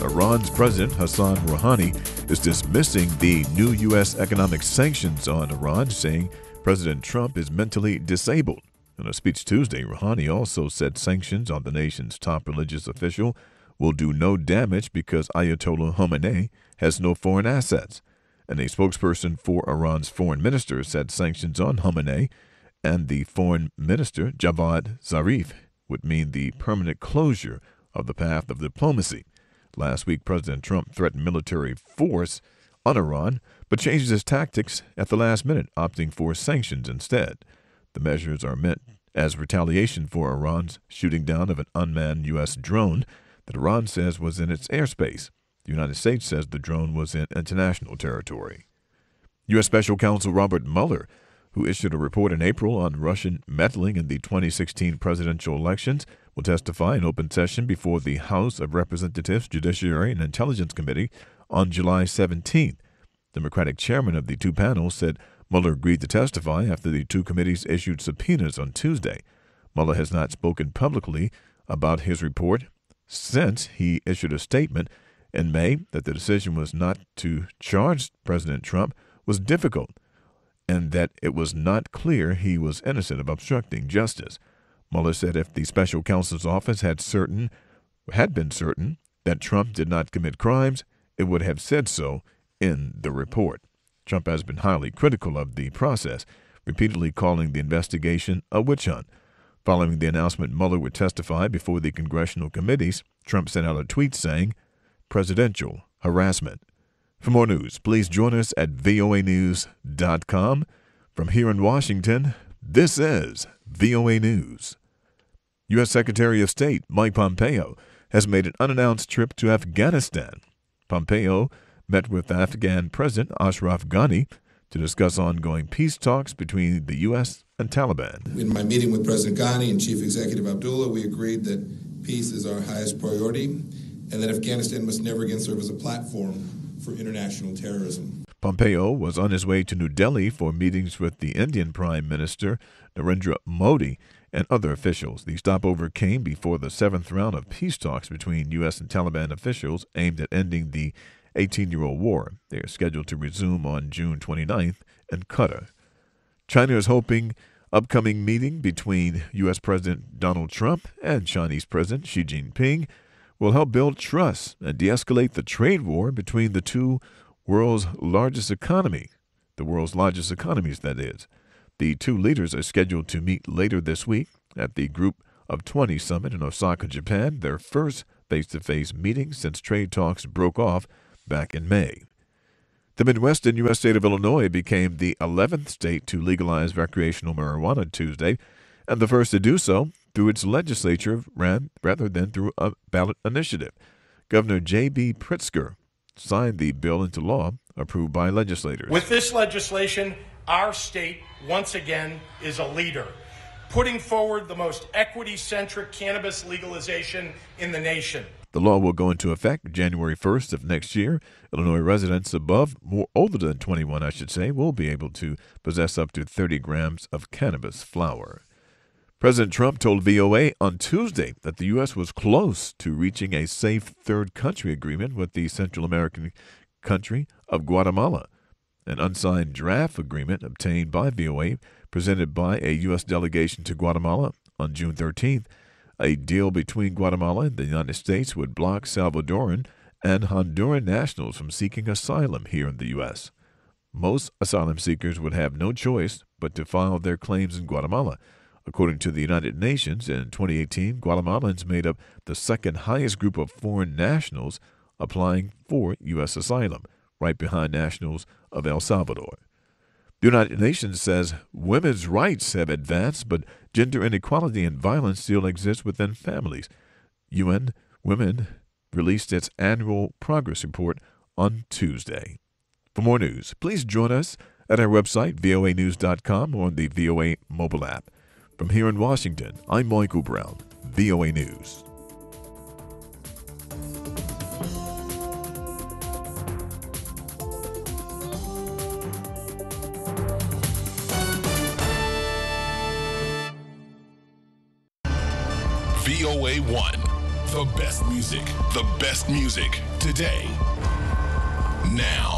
Iran's President Hassan Rouhani is dismissing the new U.S. economic sanctions on Iran, saying President Trump is mentally disabled. In a speech Tuesday, Rouhani also said sanctions on the nation's top religious official will do no damage because Ayatollah Khamenei has no foreign assets. And a spokesperson for Iran's foreign minister said sanctions on Khamenei and the foreign minister, Javad Zarif, would mean the permanent closure of the path of diplomacy. Last week, President Trump threatened military force on Iran, but changed his tactics at the last minute, opting for sanctions instead. The measures are meant as retaliation for Iran's shooting down of an unmanned U.S. drone that Iran says was in its airspace. The United States says the drone was in international territory. U.S. Special Counsel Robert Mueller, who issued a report in April on Russian meddling in the 2016 presidential elections, will testify in open session before the House of Representatives Judiciary and Intelligence Committee on July 17th. Democratic chairman of the two panels said Mueller agreed to testify after the two committees issued subpoenas on Tuesday. Mueller has not spoken publicly about his report since he issued a statement in May that the decision was not to charge President Trump was difficult and that it was not clear he was innocent of obstructing justice. Mueller said if the special counsel's office had been certain that Trump did not commit crimes, it would have said so in the report. Trump has been highly critical of the process, repeatedly calling the investigation a witch hunt. Following the announcement Mueller would testify before the congressional committees, Trump sent out a tweet saying, "Presidential harassment." For more news, please join us at voanews.com. From here in Washington, this is VOA News. U.S. Secretary of State Mike Pompeo has made an unannounced trip to Afghanistan. Pompeo met with Afghan President Ashraf Ghani to discuss ongoing peace talks between the U.S. and Taliban. In my meeting with President Ghani and Chief Executive Abdullah, we agreed that peace is our highest priority and that Afghanistan must never again serve as a platform for international terrorism. Pompeo was on his way to New Delhi for meetings with the Indian Prime Minister Narendra Modi and other officials. The stopover came before the seventh round of peace talks between U.S. and Taliban officials aimed at ending the 18-year-old war. They are scheduled to resume on June 29th in Qatar. China is hoping upcoming meeting between U.S. President Donald Trump and Chinese President Xi Jinping will help build trust and de-escalate the trade war between the world's largest economies, that is. The two leaders are scheduled to meet later this week at the Group of 20 summit in Osaka, Japan, their first face-to-face meeting since trade talks broke off back in May. The Midwestern U.S. state of Illinois became the 11th state to legalize recreational marijuana Tuesday, and the first to do so through its legislature rather than through a ballot initiative. Governor J.B. Pritzker signed the bill into law, approved by legislators. With this legislation, our state, once again, is a leader, putting forward the most equity-centric cannabis legalization in the nation. The law will go into effect January 1st of next year. Illinois residents older than 21, will be able to possess up to 30 grams of cannabis flower. President Trump told VOA on Tuesday that the U.S. was close to reaching a safe third country agreement with the Central American country of Guatemala. An unsigned draft agreement obtained by VOA, presented by a U.S. delegation to Guatemala on June 13th. A deal between Guatemala and the United States would block Salvadoran and Honduran nationals from seeking asylum here in the U.S. Most asylum seekers would have no choice but to file their claims in Guatemala. According to the United Nations, in 2018, Guatemalans made up the second highest group of foreign nationals applying for U.S. asylum, right behind nationals of El Salvador. The United Nations says women's rights have advanced, but gender inequality and violence still exist within families. UN Women released its annual progress report on Tuesday. For more news, please join us at our website, voanews.com, or on the VOA mobile app. From here in Washington, I'm Michael Brown, VOA News. VOA1, The best music today, now.